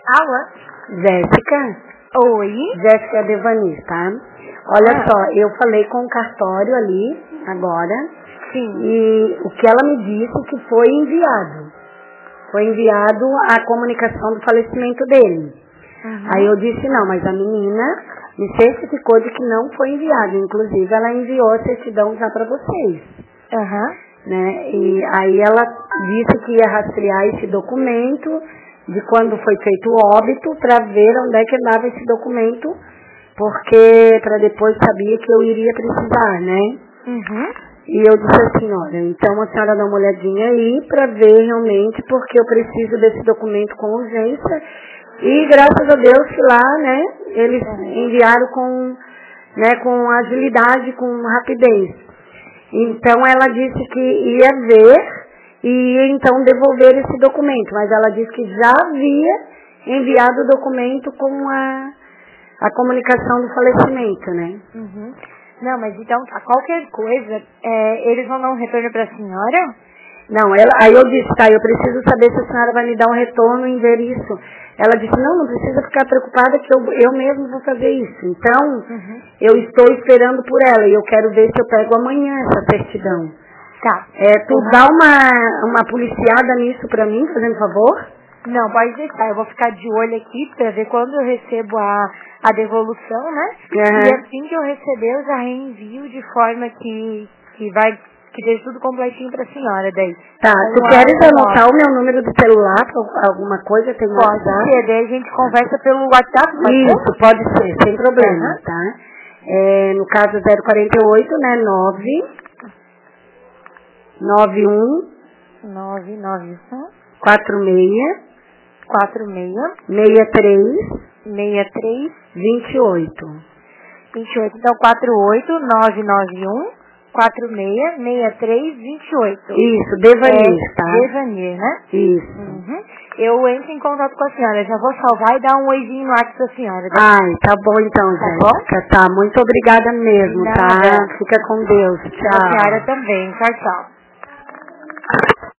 Alô? Jéssica? Oi? Jéssica Devani, tá? Olha só, eu falei com o cartório ali, agora. Sim. E o que ela me disse que foi enviado. Foi enviado a comunicação do falecimento dele. Aí eu disse, não, mas a menina me certificou de que não foi enviado. Inclusive, ela enviou a certidão já para vocês. Né? E aí ela disse que ia rastrear esse documento de quando foi feito o óbito para ver onde é que andava esse documento, porque para depois sabia que eu iria precisar, né? E eu disse assim, olha, então a senhora dá uma olhadinha aí para ver realmente, porque eu preciso desse documento com urgência. E graças a Deus que lá, né, eles enviaram com agilidade, com rapidez. Então ela disse que ia ver e então devolver esse documento, mas ela disse que já havia enviado o documento com a comunicação do falecimento, né? Não, mas então, qualquer coisa, eles vão dar um retorno para a senhora? Não, aí eu disse, tá, eu preciso saber se a senhora vai me dar um retorno em ver isso. Ela disse, não precisa ficar preocupada que eu mesmo vou fazer isso. Então, eu estou esperando por ela e eu quero ver se eu pego amanhã essa certidão. Tá. Tu dá uma policiada nisso pra mim, fazendo favor? Não, pode deixar. Eu vou ficar de olho aqui pra ver quando eu recebo a devolução, né? E assim que eu receber, eu já reenvio de forma que deixe tudo completinho pra senhora daí. Tá, tu queres anotar o meu número de celular pra alguma coisa? Tem pode ser, daí a gente conversa pelo WhatsApp, pode ser? Isso, pode ser, sem problema, tá? No caso 048, né, 991 46 63 28. Então 48 991 46 63 28. Isso, Devanir, tá? Devanir, né? Isso. Eu entro em contato com a senhora, já vou salvar e dar um oizinho no WhatsApp da senhora. Ai, tá bom então, Jéssica. Tá, muito obrigada mesmo, tá? Fica com Deus. Tchau. A senhora também. Tchau, tchau.